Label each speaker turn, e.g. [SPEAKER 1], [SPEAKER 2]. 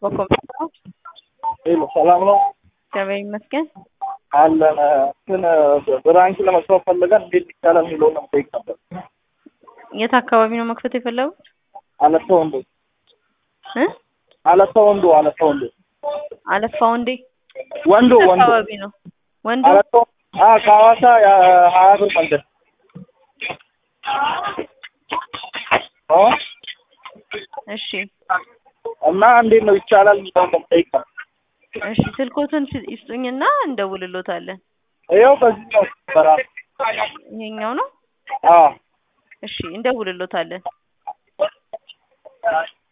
[SPEAKER 1] በኮምፒውተር
[SPEAKER 2] ሄሎ ሰላም ነው
[SPEAKER 1] ገበያ ይመስገን
[SPEAKER 2] አለን ግን ብራንች ለመስራት ፈልገን እንዴት ይቻላል የሚለውን ለመጠየቅ ነበር።
[SPEAKER 1] የት አካባቢ ነው መክፈት የፈለጉት?
[SPEAKER 2] አለፈ ወንዶ
[SPEAKER 1] አለፋ ወንዴ
[SPEAKER 2] ወንዶ
[SPEAKER 1] አካባቢ ነው ወንዶ
[SPEAKER 2] አለፈ ከሐዋሳ የ20 ብር መንገድ
[SPEAKER 1] እሺ
[SPEAKER 2] እና እንዴት ነው ይቻላል የሚለውን ለመጠየቅ ነበር።
[SPEAKER 1] እሺ ስልኮትን ይስጡኝና እንደውልሎታለን።
[SPEAKER 2] ይኸው በዚህ ነው በራሱ
[SPEAKER 1] ይሄኛው ነው። እሺ እንደውልሎታለን።